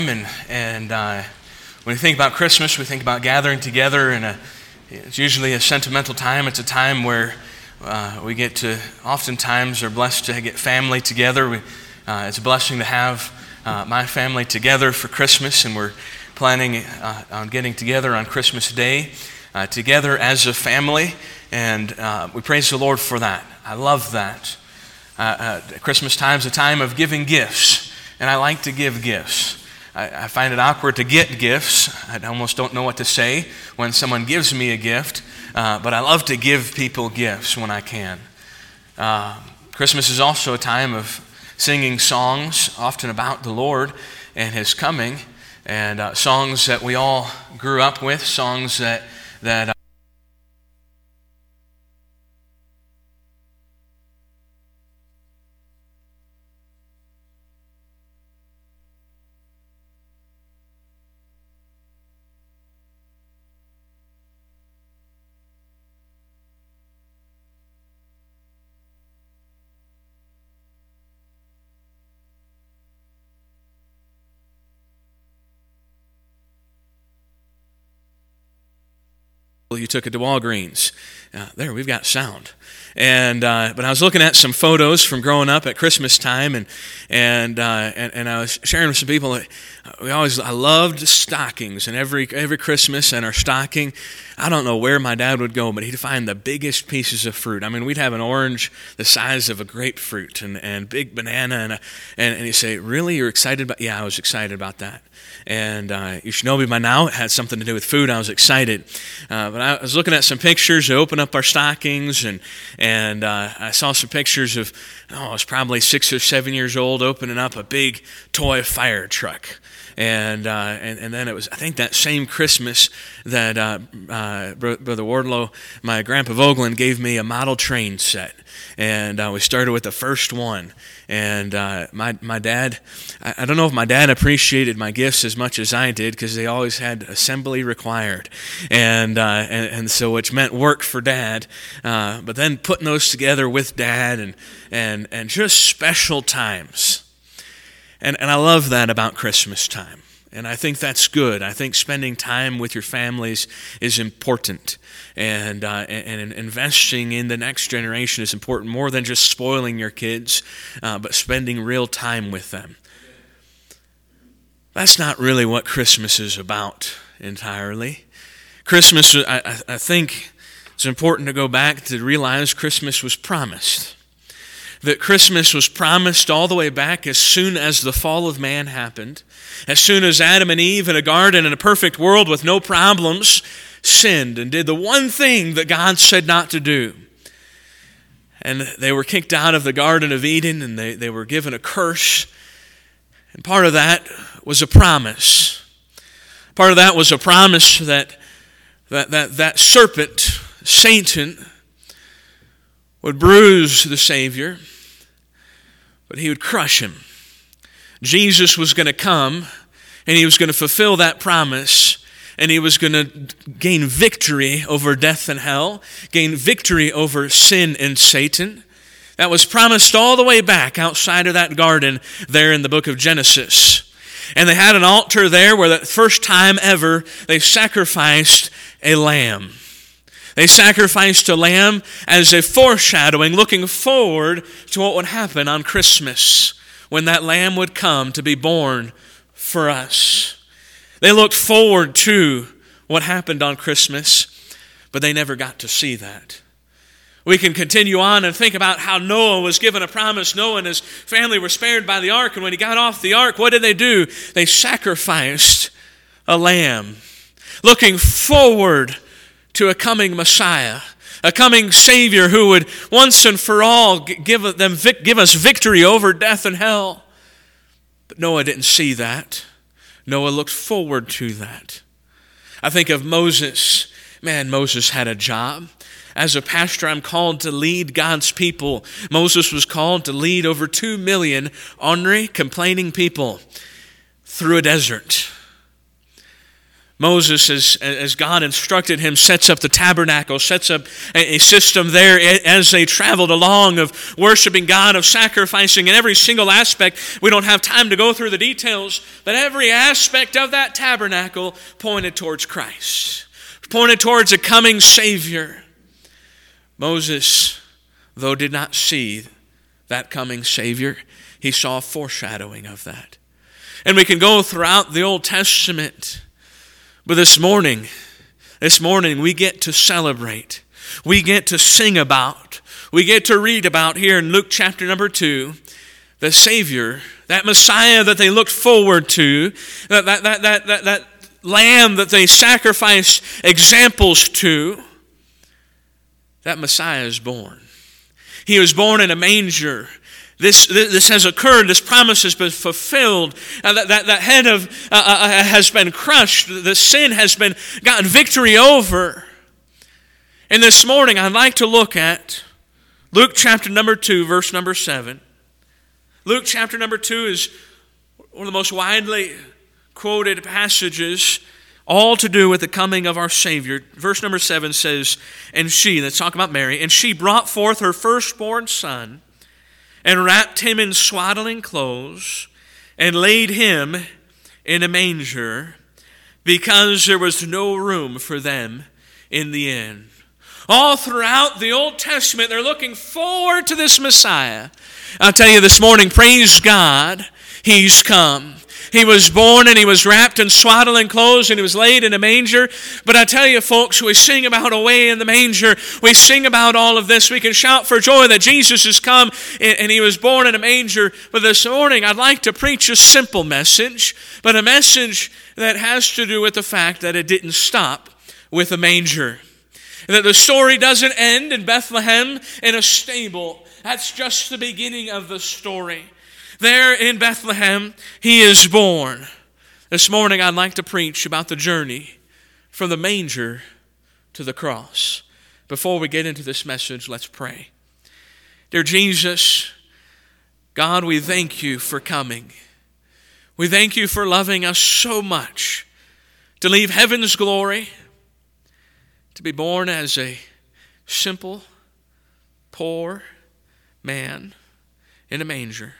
And when we think about Christmas, we think about gathering together, and it's usually a sentimental time. It's a time where we get to, oftentimes, are blessed to get family together. It's a blessing to have my family together for Christmas, and we're planning on getting together on Christmas Day, together as a family, and we praise the Lord for that. I love that. Christmas time is a time of giving gifts, and I like to give gifts. I find it awkward to get gifts. I almost don't know what to say when someone gives me a gift, but I love to give people gifts when I can. Christmas is also a time of singing songs, often about the Lord and His coming, and songs that we all grew up with, songs that you took it to Walgreens. There, we've got sound. And but I was looking at some photos from growing up at Christmas time, and I was sharing with some people that I loved stockings, and every Christmas in our stocking, I don't know where my dad would go, but he'd find the biggest pieces of fruit. I mean, we'd have an orange the size of a grapefruit and big banana, and he'd say, "Really, you're excited about?" Yeah, I was excited about that. And you should know me by now, it had something to do with food. I was excited. But I was looking at some pictures to open up our stockings, and I saw some pictures of, I was probably 6 or 7 years old, opening up a big toy fire truck. And then it was, I think, that same Christmas that Brother Wardlow, my Grandpa Vogelin, gave me a model train set. And we started with the first one. And my dad, I don't know if my dad appreciated my gifts as much as I did, because they always had assembly required. And so which meant work for Dad. But then putting those together with Dad and just special times. And I love that about Christmas time. And I think that's good. I think spending time with your families is important. And investing in the next generation is important, more than just spoiling your kids, but spending real time with them. That's not really what Christmas is about entirely. Christmas, I think it's important to go back to realize Christmas was promised. That Christmas was promised all the way back as soon as the fall of man happened, as soon as Adam and Eve in a garden in a perfect world with no problems sinned and did the one thing that God said not to do. And they were kicked out of the Garden of Eden, and they were given a curse. And part of that was a promise. Part of that was a promise that serpent, Satan, would bruise the Savior, but he would crush him. Jesus was going to come, and he was going to fulfill that promise, and he was going to gain victory over death and hell, gain victory over sin and Satan. That was promised all the way back outside of that garden there in the book of Genesis. And they had an altar there where the first time ever they sacrificed a lamb. They sacrificed a lamb as a foreshadowing, looking forward to what would happen on Christmas, when that lamb would come to be born for us. They looked forward to what happened on Christmas, but they never got to see that. We can continue on and think about how Noah was given a promise. Noah and his family were spared by the ark, and when he got off the ark, what did they do? They sacrificed a lamb, looking forward to a coming Messiah, a coming Savior who would once and for all give us victory over death and hell. But Noah didn't see that. Noah looked forward to that. I think of Moses. Man, Moses had a job. As a pastor, I'm called to lead God's people. Moses was called to lead over 2 million ornery, complaining people through a desert. Moses, as God instructed him, sets up the tabernacle, sets up a system there as they traveled along of worshiping God, of sacrificing in every single aspect. We don't have time to go through the details, but every aspect of that tabernacle pointed towards Christ, pointed towards a coming Savior. Moses, though, did not see that coming Savior. He saw a foreshadowing of that. And we can go throughout the Old Testament. But this morning we get to celebrate. We get to sing about. We get to read about here in Luke chapter number 2, the Savior, that Messiah that they looked forward to, that lamb that they sacrificed examples to. That Messiah is born. He was born in a manger. This has occurred. This promise has been fulfilled. That head has been crushed. The sin has been gotten victory over. And this morning, I'd like to look at Luke chapter number 2, verse number 7. Luke chapter number 2 is one of the most widely quoted passages, all to do with the coming of our Savior. Verse number 7 says, "And she," let's talk about Mary, "and she brought forth her firstborn son, and wrapped him in swaddling clothes, and laid him in a manger, because there was no room for them in the inn." All throughout the Old Testament, they're looking forward to this Messiah. I'll tell you this morning, praise God, He's come. He was born and He was wrapped in swaddling clothes and He was laid in a manger. But I tell you folks, we sing about away in the manger. We sing about all of this. We can shout for joy that Jesus has come and He was born in a manger. But this morning I'd like to preach a simple message, but a message that has to do with the fact that it didn't stop with a manger. That the story doesn't end in Bethlehem in a stable. That's just the beginning of the story. There in Bethlehem, He is born. This morning, I'd like to preach about the journey from the manger to the cross. Before we get into this message, let's pray. Dear Jesus, God, we thank You for coming. We thank You for loving us so much, to leave heaven's glory, to be born as a simple, poor man in a manger.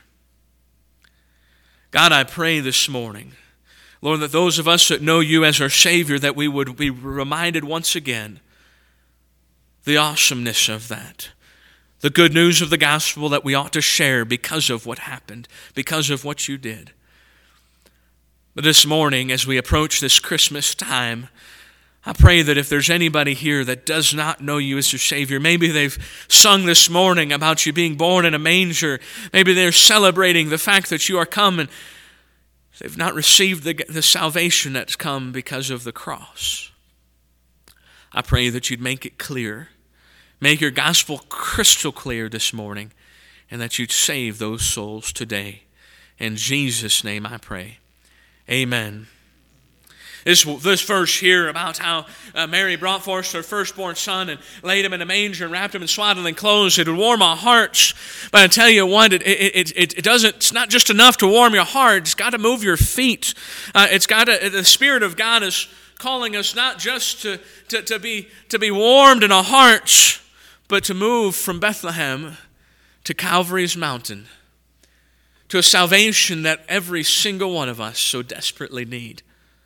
God, I pray this morning, Lord, that those of us that know You as our Savior, that we would be reminded once again the awesomeness of that, the good news of the gospel that we ought to share because of what happened, because of what You did. But this morning, as we approach this Christmas time, I pray that if there's anybody here that does not know You as your Savior, maybe they've sung this morning about You being born in a manger, maybe they're celebrating the fact that You are come and they've not received the salvation that's come because of the cross. I pray that You'd make it clear, make Your gospel crystal clear this morning, and that You'd save those souls today. In Jesus' name I pray. Amen. This verse here about how Mary brought forth her firstborn son and laid him in a manger and wrapped him in swaddling clothes, it would warm our hearts. But I tell you what, it doesn't. It's not just enough to warm your heart. It's got to move your feet. The Spirit of God is calling us not just to be warmed in our hearts, but to move from Bethlehem to Calvary's mountain, to a salvation that every single one of us so desperately need.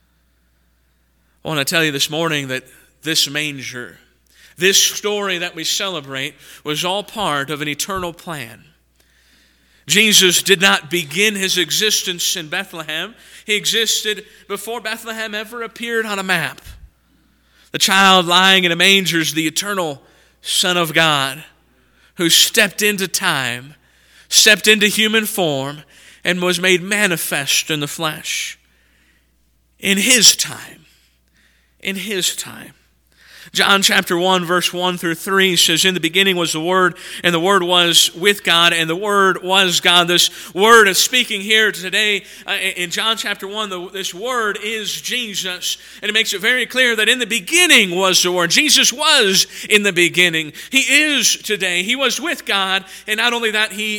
I want to tell you this morning that this manger, this story that we celebrate, was all part of an eternal plan. Jesus did not begin His existence in Bethlehem. He existed before Bethlehem ever appeared on a map. The child lying in a manger is the eternal Son of God who stepped into time, stepped into human form, and was made manifest in the flesh. In His time. In His time. John chapter 1, verse 1 through 3 says, "In the beginning was the Word, and the Word was with God, and the Word was God." This Word is speaking here today in John chapter 1. This Word is Jesus. And it makes it very clear that in the beginning was the Word. Jesus was in the beginning. He is today. He was with God. And not only that, He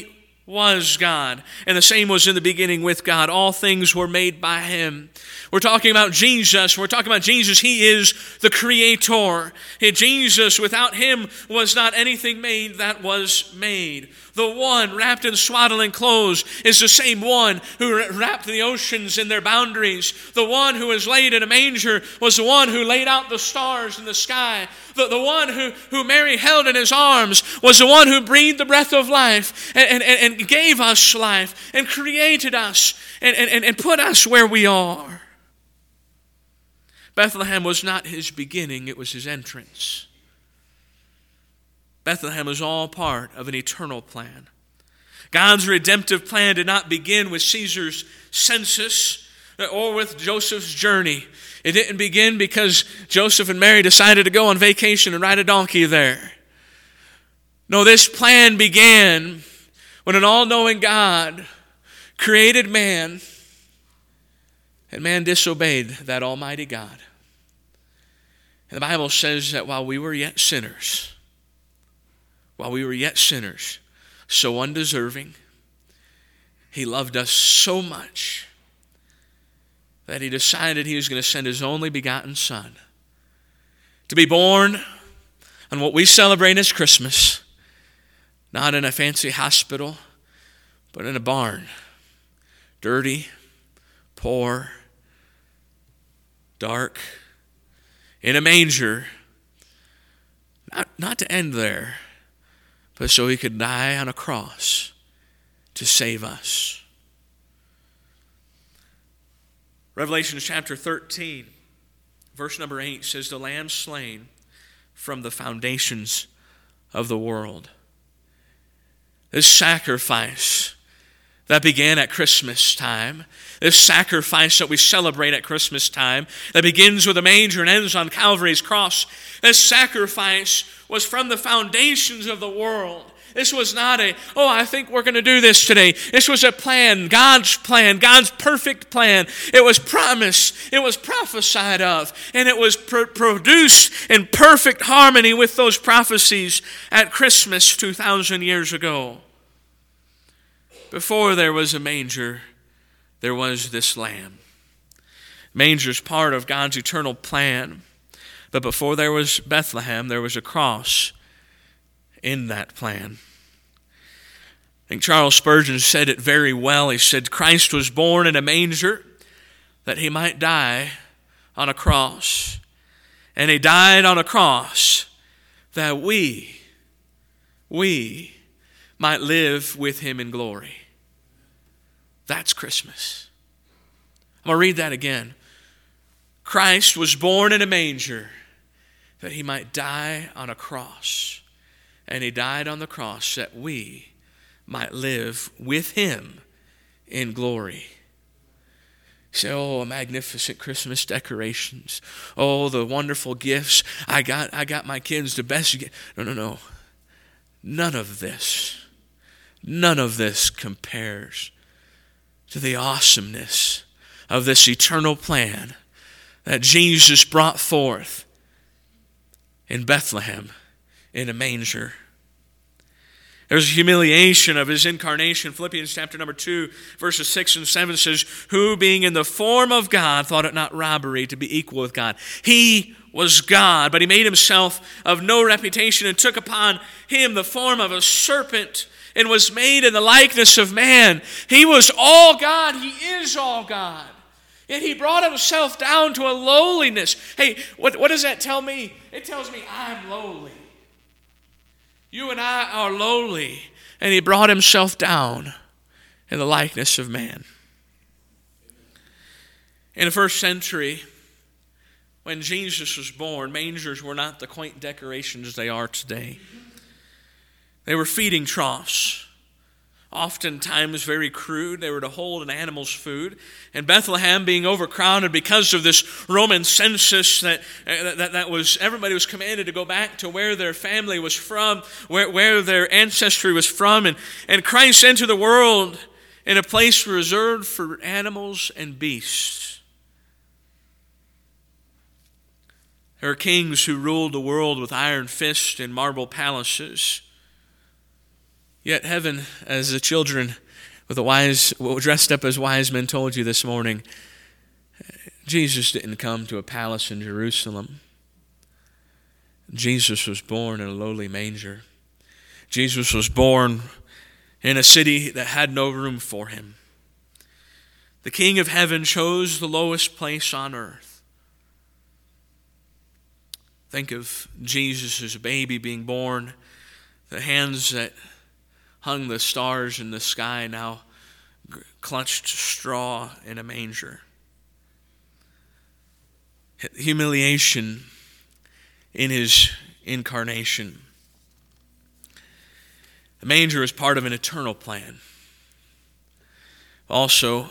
was God, and the same was in the beginning with God. All things were made by Him. We're talking about Jesus. We're talking about Jesus. He is the Creator. Jesus, without Him, was not anything made that was made. The one wrapped in swaddling clothes is the same one who wrapped the oceans in their boundaries. The one who was laid in a manger was the one who laid out the stars in the sky. The one who Mary held in His arms was the one who breathed the breath of life and gave us life and created us and put us where we are. Bethlehem was not His beginning, it was His entrance. Bethlehem was all part of an eternal plan. God's redemptive plan did not begin with Caesar's census or with Joseph's journey. It didn't begin because Joseph and Mary decided to go on vacation and ride a donkey there. No, this plan began when an all-knowing God created man, and man disobeyed that almighty God. And the Bible says that while we were yet sinners, so undeserving, He loved us so much that He decided He was going to send His only begotten Son to be born on what we celebrate as Christmas, not in a fancy hospital, but in a barn, dirty, poor, dark, in a manger, not to end there, but so He could die on a cross to save us. Revelation chapter 13, verse number 8 says, "The Lamb slain from the foundations of the world." This sacrifice that began at Christmas time, this sacrifice that we celebrate at Christmas time, that begins with a manger and ends on Calvary's cross, this sacrifice was from the foundations of the world. This was not I think we're going to do this today. This was a plan, God's perfect plan. It was promised, it was prophesied of, and it was produced in perfect harmony with those prophecies at Christmas 2,000 years ago. Before there was a manger, there was this lamb. Manger is part of God's eternal plan. But before there was Bethlehem, there was a cross in that plan. I think Charles Spurgeon said it very well. He said, Christ was born in a manger that He might die on a cross. And He died on a cross that we might live with Him in glory. That's Christmas. I'm going to read that again. Christ was born in a manger that He might die on a cross. And He died on the cross that we might live with Him in glory. You say, oh, magnificent Christmas decorations. Oh, the wonderful gifts. I got my kids the best gift. No. None of this compares to the awesomeness of this eternal plan that Jesus brought forth in Bethlehem in a manger. There's a humiliation of His incarnation. Philippians chapter number 2, verses 6 and 7 says, who being in the form of God thought it not robbery to be equal with God. He was God, but He made Himself of no reputation and took upon Him the form of a serpent and was made in the likeness of man. He was all God. He is all God. Yet He brought Himself down to a lowliness. Hey, what does that tell me? It tells me I'm lowly. You and I are lowly. And He brought Himself down in the likeness of man. In the first century, when Jesus was born, mangers were not the quaint decorations they are today. They were feeding troughs, oftentimes very crude. They were to hold an animal's food. And Bethlehem being overcrowded because of this Roman census that was, everybody was commanded to go back to where their family was from, where their ancestry was from. And Christ entered the world in a place reserved for animals and beasts. There are kings who ruled the world with iron fists and marble palaces. Yet heaven, as the children with dressed up as wise men told you this morning, Jesus didn't come to a palace in Jerusalem. Jesus was born in a lowly manger. Jesus was born in a city that had no room for him. The King of heaven chose the lowest place on earth. Think of Jesus as a baby being born. The hands that hung the stars in the sky now clutched straw in a manger. Humiliation in his incarnation. The manger is part of an eternal plan. Also,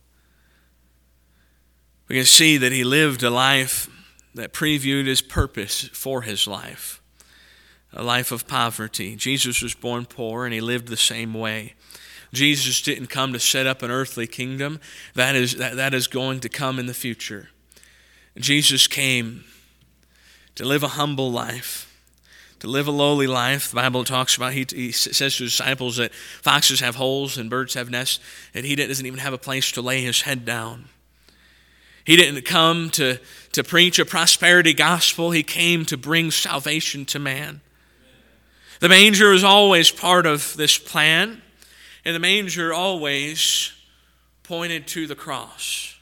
we can see that he lived a life that previewed his purpose for his life. A life of poverty. Jesus was born poor and he lived the same way. Jesus didn't come to set up an earthly kingdom. That is going to come in the future. Jesus came to live a humble life, to live a lowly life. The Bible talks about, he says to his disciples that foxes have holes and birds have nests, and he doesn't even have a place to lay his head down. He didn't come to preach a prosperity gospel. He came to bring salvation to man. The manger is always part of this plan, and the manger always pointed to the cross.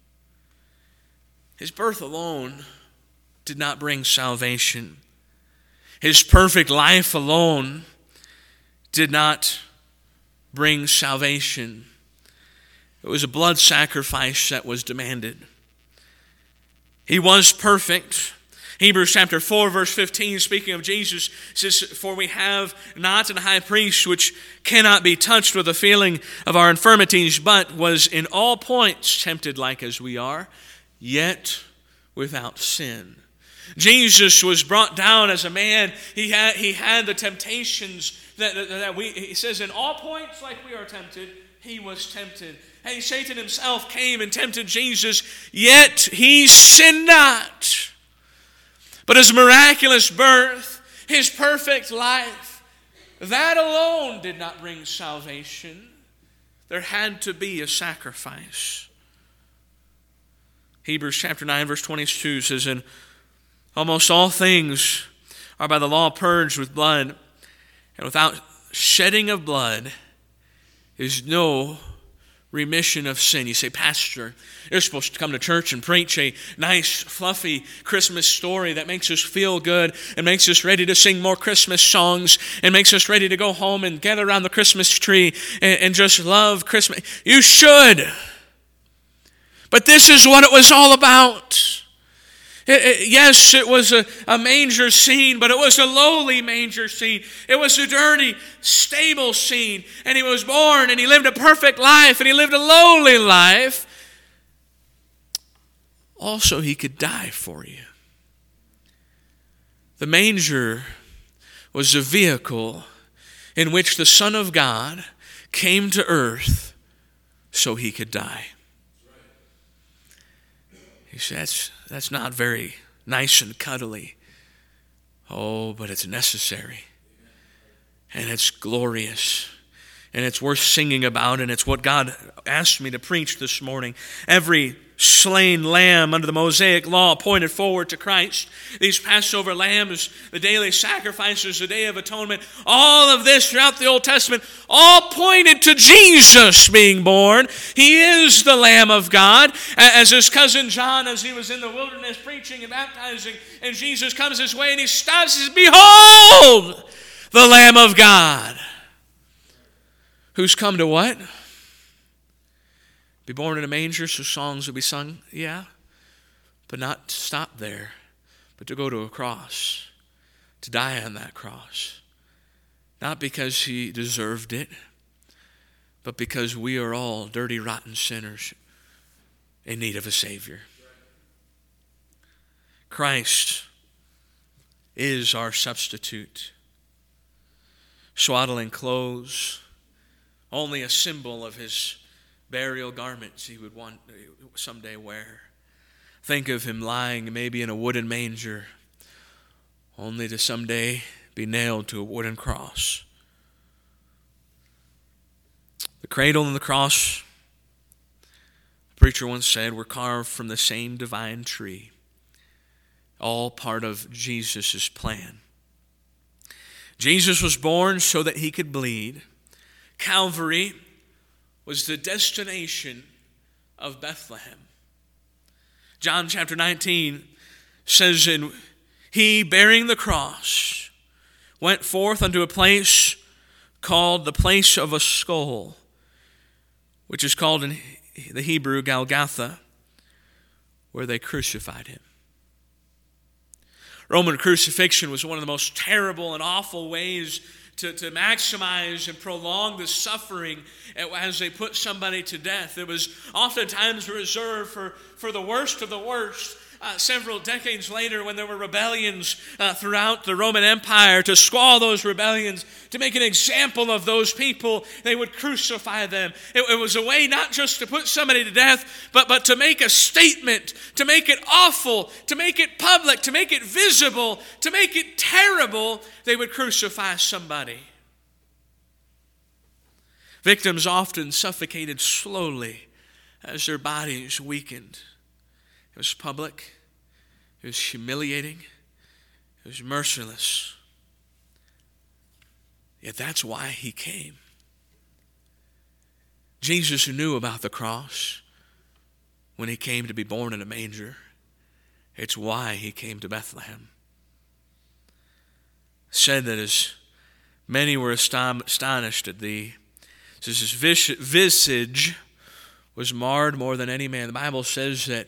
His birth alone did not bring salvation. His perfect life alone did not bring salvation. It was a blood sacrifice that was demanded. He was perfect. Hebrews chapter 4, verse 15, speaking of Jesus, says, "For we have not an high priest which cannot be touched with the feeling of our infirmities, but was in all points tempted like as we are, yet without sin." Jesus was brought down as a man. He had the temptations that we, he says, in all points like we are tempted, he was tempted. Hey, Satan himself came and tempted Jesus, yet he sinned not. But his miraculous birth, his perfect life, that alone did not bring salvation. There had to be a sacrifice. Hebrews chapter 9, verse 22 says, "And almost all things are by the law purged with blood, and without shedding of blood is no remission of sin." You say, "Pastor, you're supposed to come to church and preach a nice, fluffy Christmas story that makes us feel good and makes us ready to sing more Christmas songs and makes us ready to go home and gather around the Christmas tree and just love Christmas." You should. But this is what it was all about. Yes, it was a manger scene, but it was a lowly manger scene. It was a dirty stable scene. And he was born and he lived a perfect life and he lived a lowly life. Also, he could die for you. The manger was a vehicle in which the Son of God came to earth so he could die. You say, that's not very nice and cuddly. Oh, but it's necessary. And it's glorious. And it's worth singing about, and it's what God asked me to preach this morning. Every slain lamb under the Mosaic law pointed forward to Christ. These Passover lambs, the daily sacrifices, the Day of Atonement, all of this throughout the Old Testament, all pointed to Jesus being born. He is the Lamb of God. As his cousin John, as he was in the wilderness preaching and baptizing, and Jesus comes his way and he stops and says, "Behold, the Lamb of God, who's come to" what? Be born in a manger so songs will be sung? Yeah. But not to stop there, but to go to a cross, to die on that cross. Not because he deserved it, but because we are all dirty, rotten sinners in need of a Savior. Christ is our substitute. Swaddling clothes, only a symbol of his burial garments he would want someday wear. Think of him lying maybe in a wooden manger, only to someday be nailed to a wooden cross. The cradle and the cross, the preacher once said, were carved from the same divine tree, all part of Jesus' plan. Jesus was born so that he could bleed. Calvary was the destination of Bethlehem. John chapter 19 says, "And he, bearing the cross, went forth unto a place called the place of a skull, which is called in the Hebrew Golgotha, where they crucified him." Roman crucifixion was one of the most terrible and awful ways to maximize and prolong the suffering as they put somebody to death. It was oftentimes reserved for the worst of the worst. Several decades later, when there were rebellions throughout the Roman Empire, to squash those rebellions, to make an example of those people, they would crucify them. It was a way not just to put somebody to death, but to make a statement, to make it awful, to make it public, to make it visible, to make it terrible. They would crucify somebody. Victims often suffocated slowly as their bodies weakened. It was public. It was humiliating. It was merciless. Yet that's why he came. Jesus knew about the cross when he came to be born in a manger. It's why he came to Bethlehem. It said that as many were astonished at thee, says his visage was marred more than any man. The Bible says that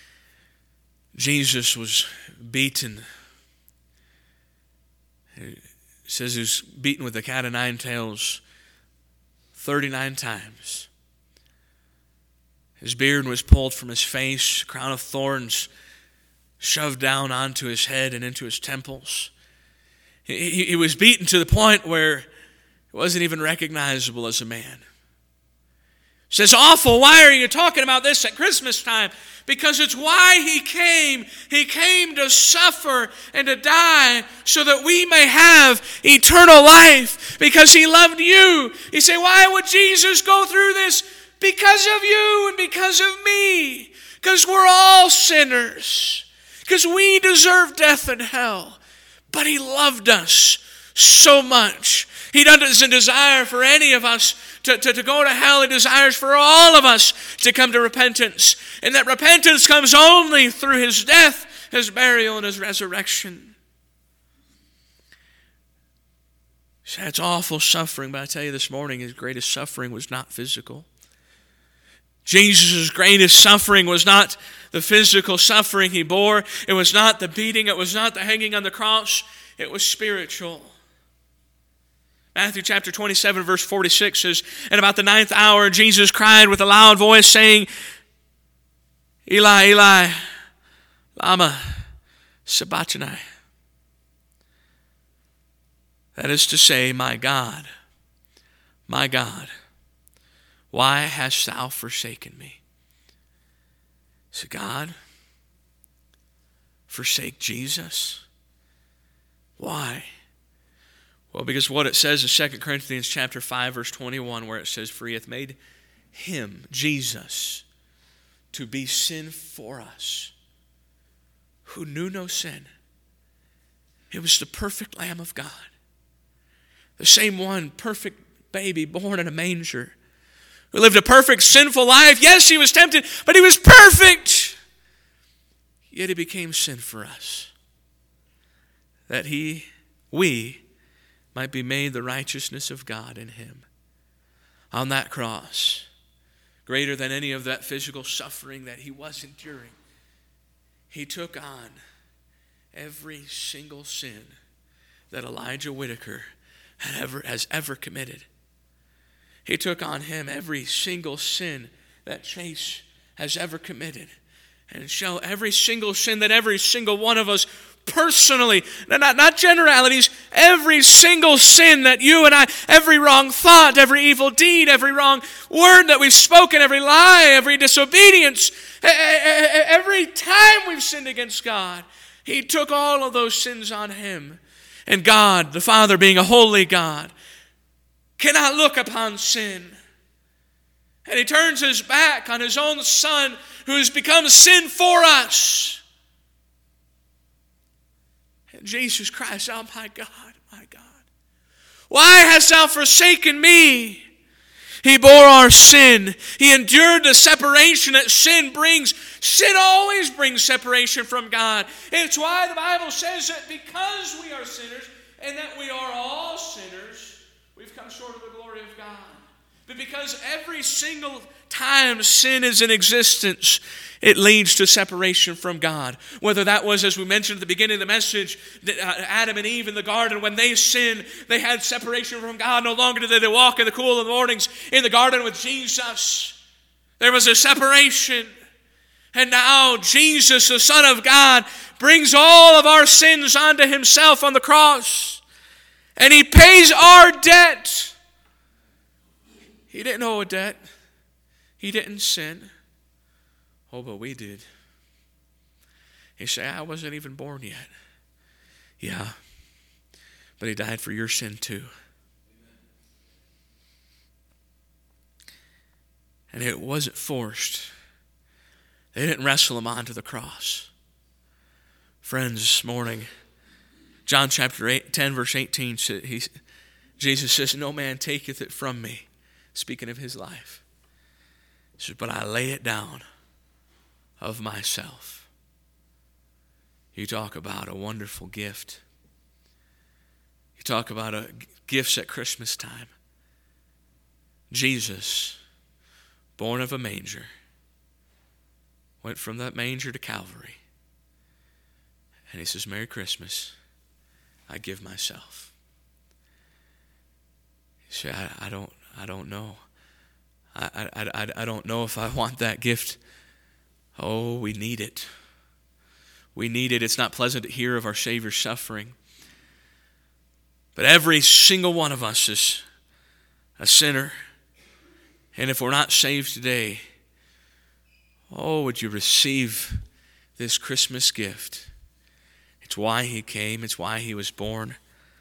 Jesus was beaten. It says he was beaten with a cat of nine tails 39 times. His beard was pulled from his face, a crown of thorns shoved down onto his head and into his temples. He was beaten to the point where it wasn't even recognizable as a man. It says, awful, why are you talking about this at Christmas time? Because it's why he came. He came to suffer and to die so that we may have eternal life. Because he loved you. You say, why would Jesus go through this? Because of you and because of me. Because we're all sinners. Because we deserve death and hell. But he loved us so much. He doesn't desire for any of us to go to hell. He desires for all of us to come to repentance. And that repentance comes only through his death, his burial, and his resurrection. So that's awful suffering, but I tell you this morning, his greatest suffering was not physical. Jesus' greatest suffering was not the physical suffering he bore. It was not the beating. It was not the hanging on the cross. It was spiritual. Matthew chapter 27, verse 46 says, "And about the 9th hour, Jesus cried with a loud voice, saying, Eli, Eli, lama sabachthani." That is to say, my God, why hast thou forsaken me? So God forsake Jesus? Why? Well, because what it says in 2 Corinthians chapter 5, verse 21, where it says, "For he hath made him," Jesus, "to be sin for us, who knew no sin." It was the perfect Lamb of God. The same one, perfect baby born in a manger, who lived a perfect sinful life. Yes, he was tempted, but he was perfect. Yet he became sin for us, that we might be made the righteousness of God in him. On that cross, greater than any of that physical suffering that he was enduring, he took on every single sin that Elijah Whitaker has ever committed. He took on him every single sin that Chase has ever committed. And every single sin that every single one of us personally, not generalities, every single sin that you and I, every wrong thought, every evil deed, every wrong word that we've spoken, every lie, every disobedience, every time we've sinned against God, he took all of those sins on him. And God, the Father, being a holy God, cannot look upon sin. And he turns his back on his own Son who has become sin for us. And Jesus cries out, my God, why hast thou forsaken me? He bore our sin. He endured the separation that sin brings. Sin always brings separation from God. It's why the Bible says that because we are sinners and that we are all sinners, we've come short of the glory of God. But because every single time sin is in existence, it leads to separation from God. Whether that was, as we mentioned at the beginning of the message, Adam and Eve in the garden, when they sinned, they had separation from God. No longer did they walk in the cool of the mornings in the garden with Jesus. There was a separation. And now Jesus, the Son of God, brings all of our sins onto himself on the cross. And he pays our debt. He didn't owe a debt. He didn't sin. Oh, but we did. You say, I wasn't even born yet. Yeah, but he died for your sin too. And it wasn't forced. They didn't wrestle him onto the cross. Friends, this morning, John chapter 10, verse 18, Jesus says, no man taketh it from me. Speaking of his life. He says, but I lay it down of myself. You talk about a wonderful gift. You talk about gifts at Christmas time. Jesus, born of a manger, went from that manger to Calvary. And he says, Merry Christmas, I give myself. You say, I don't know. I don't know if I want that gift. Oh, we need it. We need it. It's not pleasant to hear of our Savior's suffering. But every single one of us is a sinner. And if we're not saved today, oh, would you receive this Christmas gift? It's why he came. It's why he was born.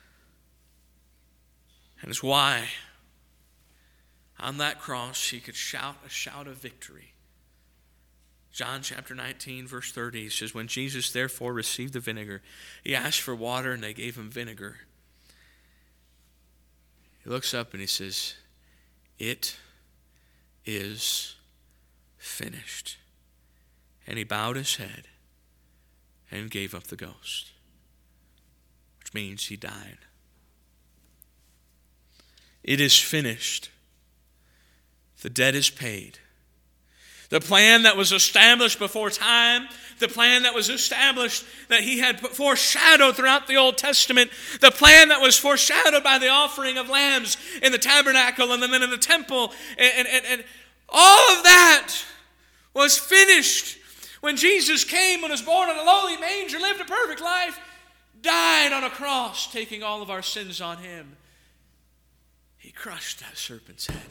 And it's why on that cross he could shout a shout of victory. John chapter 19, verse 30, he says, when Jesus therefore received the vinegar, he asked for water and they gave him vinegar. He looks up and he says, it is finished. And he bowed his head and gave up the ghost, which means he died. It is finished. The debt is paid. The plan that was established before time, the plan that was established that he had foreshadowed throughout the Old Testament, the plan that was foreshadowed by the offering of lambs in the tabernacle and then in the temple, and all of that was finished when Jesus came and was born in a lowly manger, lived a perfect life, died on a cross, taking all of our sins on him. He crushed that serpent's head.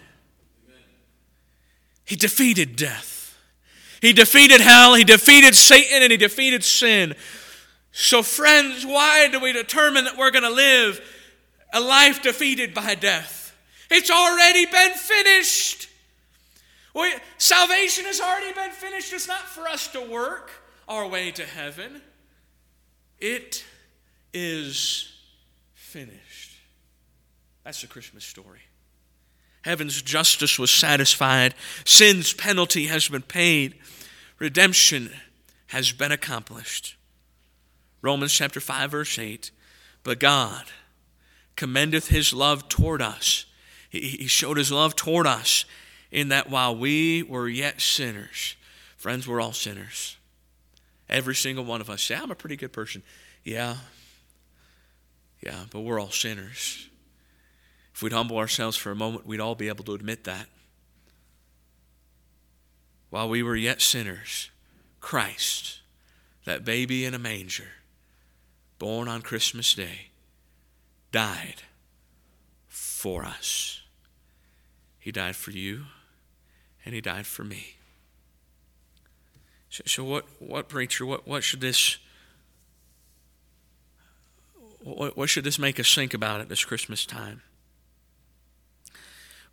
He defeated death. He defeated hell. He defeated Satan and he defeated sin. So friends, why do we determine that we're going to live a life defeated by death? It's already been finished. Salvation has already been finished. It's not for us to work our way to heaven. It is finished. That's the Christmas story. Heaven's justice was satisfied. Sin's penalty has been paid. Redemption has been accomplished. Romans chapter 5, verse 8. But God commendeth his love toward us. He showed his love toward us in that while we were yet sinners. Friends, we're all sinners. Every single one of us say, I'm a pretty good person. Yeah, but we're all sinners. If we'd humble ourselves for a moment, we'd all be able to admit that. While we were yet sinners, Christ, that baby in a manger, born on Christmas Day, died for us. He died for you, and he died for me. So what preacher, what should this make us think about at this Christmas time?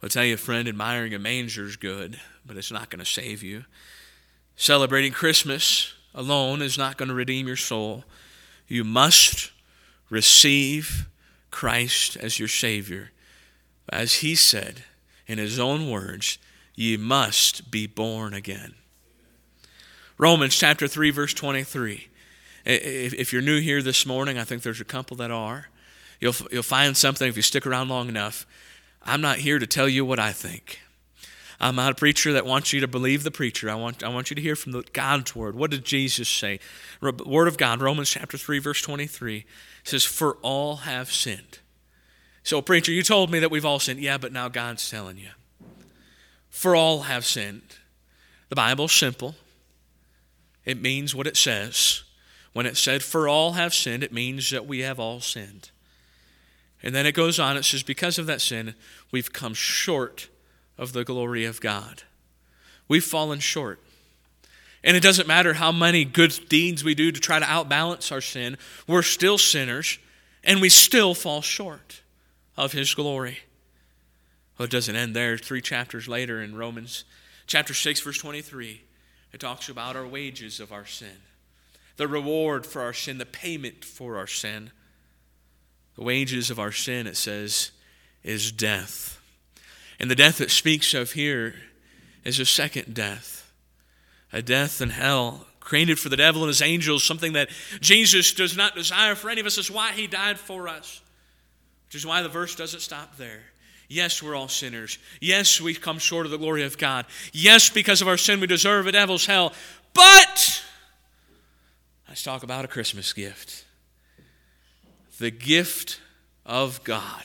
I'll tell you, friend, admiring a manger is good, but it's not going to save you. Celebrating Christmas alone is not going to redeem your soul. You must receive Christ as your Savior. As He said in His own words, ye must be born again. Romans chapter 3, verse 23. If you're new here this morning, I think there's a couple that are. You'll find something if you stick around long enough. I'm not here to tell you what I think. I'm not a preacher that wants you to believe the preacher. I want you to hear from God's word. What did Jesus say? Word of God, Romans chapter 3, verse 23, says, for all have sinned. So, preacher, you told me that we've all sinned. Yeah, but now God's telling you. For all have sinned. The Bible's simple. It means what it says. When it said, for all have sinned, it means that we have all sinned. And then it goes on, it says, because of that sin, we've come short of the glory of God. We've fallen short. And it doesn't matter how many good deeds we do to try to outbalance our sin, we're still sinners, and we still fall short of His glory. Well, it doesn't end there. 3 chapters later in Romans chapter 6, verse 23, it talks about our wages of our sin. The reward for our sin, the payment for our sin. The wages of our sin, it says, is death. And the death it speaks of here is a second death. A death in hell, created for the devil and his angels, something that Jesus does not desire for any of us. That's why He died for us. Which is why the verse doesn't stop there. Yes, we're all sinners. Yes, we've come short of the glory of God. Yes, because of our sin, we deserve a devil's hell. But let's talk about a Christmas gift. The gift of God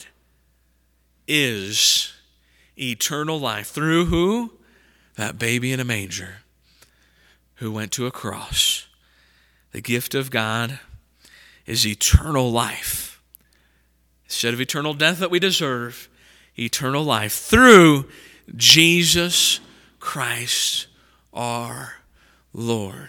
is eternal life. Through who? That baby in a manger who went to a cross. The gift of God is eternal life. Instead of eternal death that we deserve, eternal life through Jesus Christ our Lord.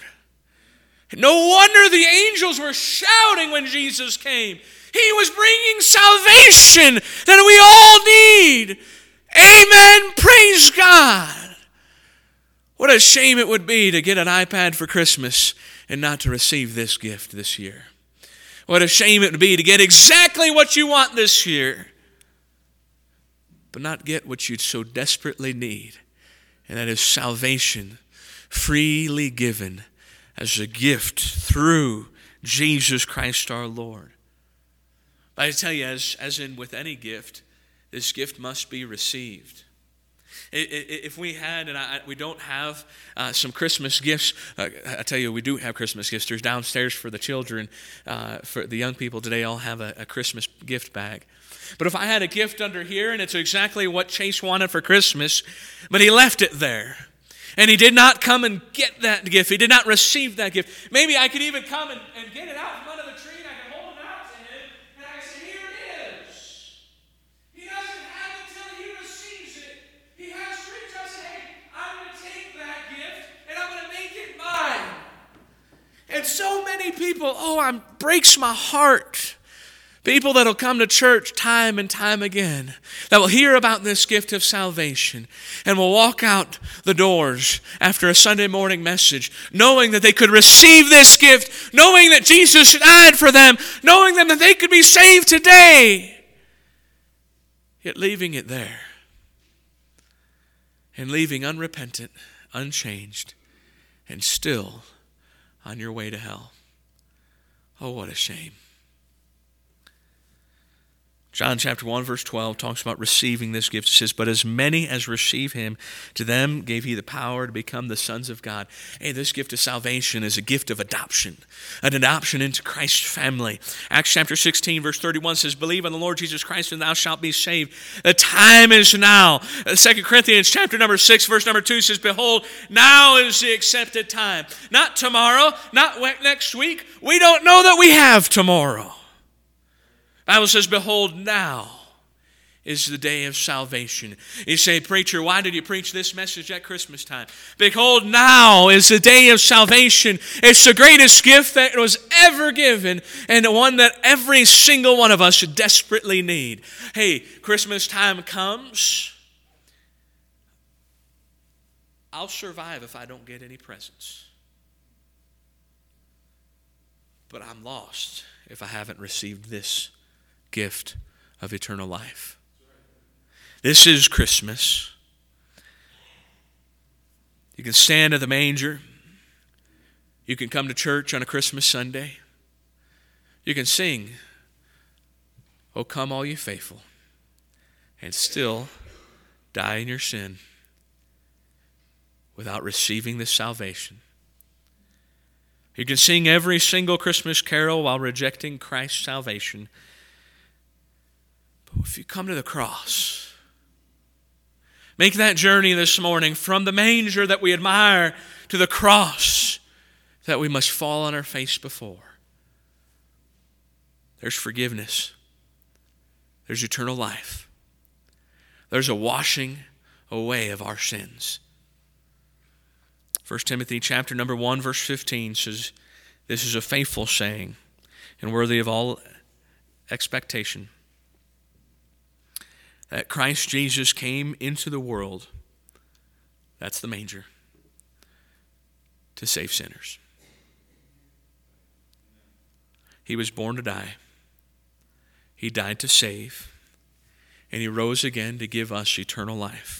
No wonder the angels were shouting when Jesus came. He was bringing salvation that we all need. Amen. Praise God. What a shame it would be to get an iPad for Christmas and not to receive this gift this year. What a shame it would be to get exactly what you want this year, but not get what you so desperately need, and that is salvation freely given as a gift through Jesus Christ our Lord. But I tell you, as in with any gift, this gift must be received. If we had, and we don't have some Christmas gifts, I tell you, we do have Christmas gifts. There's downstairs for the children, for the young people today, all have a Christmas gift bag. But if I had a gift under here, and it's exactly what Chase wanted for Christmas, but he left it there, and he did not come and get that gift. He did not receive that gift. Maybe I could even come and get it out from under the tree, and I can hold it out to him, and I can say, here it is. He doesn't have it till he receives it. He has to reach out and say, hey, I'm going to take that gift, and I'm going to make it mine. And so many people, breaks my heart. People that will come to church time and time again, that will hear about this gift of salvation and will walk out the doors after a Sunday morning message knowing that they could receive this gift, knowing that Jesus died for them, knowing that they could be saved today, yet leaving it there and leaving unrepentant, unchanged, and still on your way to hell. Oh, what a shame. John chapter 1, verse 12 talks about receiving this gift. It says, but as many as receive him, to them gave he the power to become the sons of God. Hey, this gift of salvation is a gift of adoption, an adoption into Christ's family. Acts chapter 16, verse 31 says, believe on the Lord Jesus Christ and thou shalt be saved. The time is now. 2 Corinthians chapter number 6, verse number 2 says, behold, now is the accepted time. Not tomorrow, not next week. We don't know that we have tomorrow. The Bible says, behold, now is the day of salvation. You say, preacher, why did you preach this message at Christmas time? Behold, now is the day of salvation. It's the greatest gift that was ever given, and the one that every single one of us desperately need. Hey, Christmas time comes, I'll survive if I don't get any presents. But I'm lost if I haven't received this gift of eternal life. This is Christmas. You can stand at the manger. You can come to church on a Christmas Sunday. You can sing, "O come all you faithful," and still die in your sin without receiving this salvation. You can sing every single Christmas carol while rejecting Christ's salvation. But if you come to the cross, make that journey this morning from the manger that we admire to the cross that we must fall on our face before. There's forgiveness. There's eternal life. There's a washing away of our sins. 1 Timothy chapter number 1, verse 15 says, "This is a faithful saying and worthy of all expectation, that Christ Jesus came into the world," that's the manger, "to save sinners." He was born to die. He died to save. And he rose again to give us eternal life.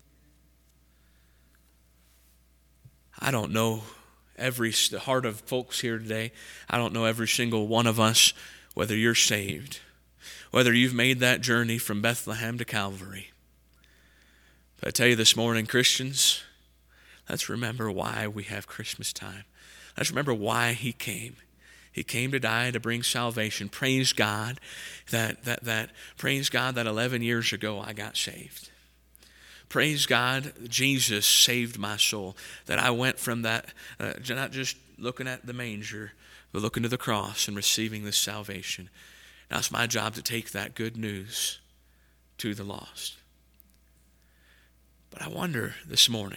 I don't know the heart of folks here today. I don't know every single one of us, whether you're saved, whether you've made that journey from Bethlehem to Calvary. But I tell you this morning, Christians, let's remember why we have Christmas time. Let's remember why he came. He came to die to bring salvation. Praise God praise God that 11 years ago I got saved. Praise God, Jesus saved my soul. That I went from that, not just looking at the manger, but looking to the cross and receiving this salvation. Now it's my job to take that good news to the lost. But I wonder this morning,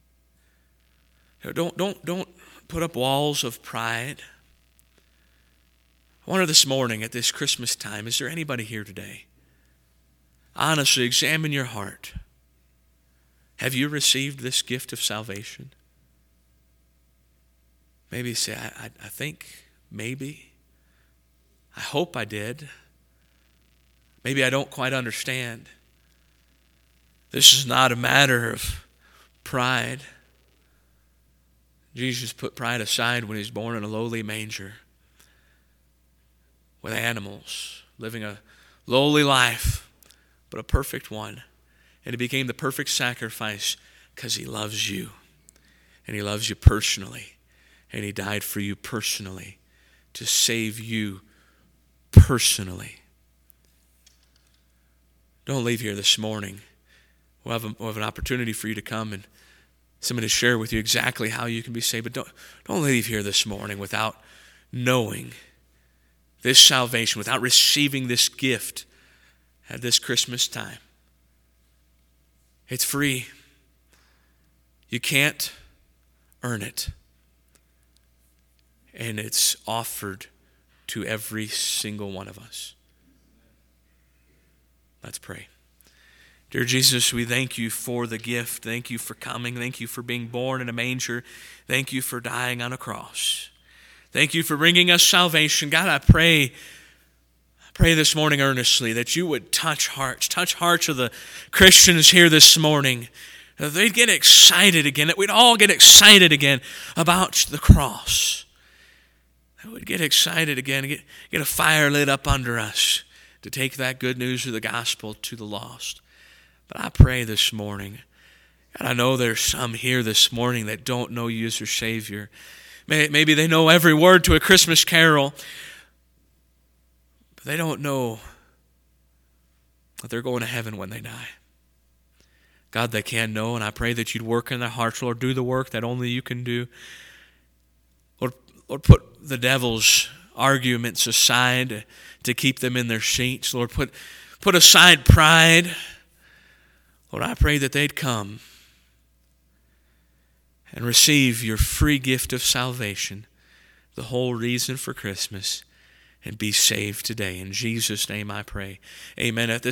don't put up walls of pride. I wonder this morning at this Christmas time, is there anybody here today? Honestly, examine your heart. Have you received this gift of salvation? Maybe you say, I think, maybe. I hope I did. Maybe I don't quite understand. This is not a matter of pride. Jesus put pride aside when he was born in a lowly manger with animals, living a lowly life, but a perfect one. And he became the perfect sacrifice because he loves you. And he loves you personally. And he died for you personally to save you personally. Don't leave here this morning. We'll have an opportunity for you to come and somebody to share with you exactly how you can be saved. But don't leave here this morning without knowing this salvation, without receiving this gift at this Christmas time. It's free. You can't earn it. And it's offered to every single one of us. Let's pray. Dear Jesus, we thank you for the gift. Thank you for coming. Thank you for being born in a manger. Thank you for dying on a cross. Thank you for bringing us salvation. God, I pray this morning earnestly that you would touch hearts of the Christians here this morning. That they'd get excited again, that we'd all get excited again about the cross. That we'd get excited again, get a fire lit up under us to take that good news of the gospel to the lost. But I pray this morning, God, I know there's some here this morning that don't know you as their Savior. Maybe they know every word to a Christmas carol, but they don't know that they're going to heaven when they die. God, they can know, and I pray that you'd work in their hearts. Lord, do the work that only you can do. Lord, put the devil's arguments aside to keep them in their seats. Lord, put aside pride. Lord, I pray that they'd come and receive your free gift of salvation, the whole reason for Christmas, and be saved today. In Jesus' name I pray. Amen. At this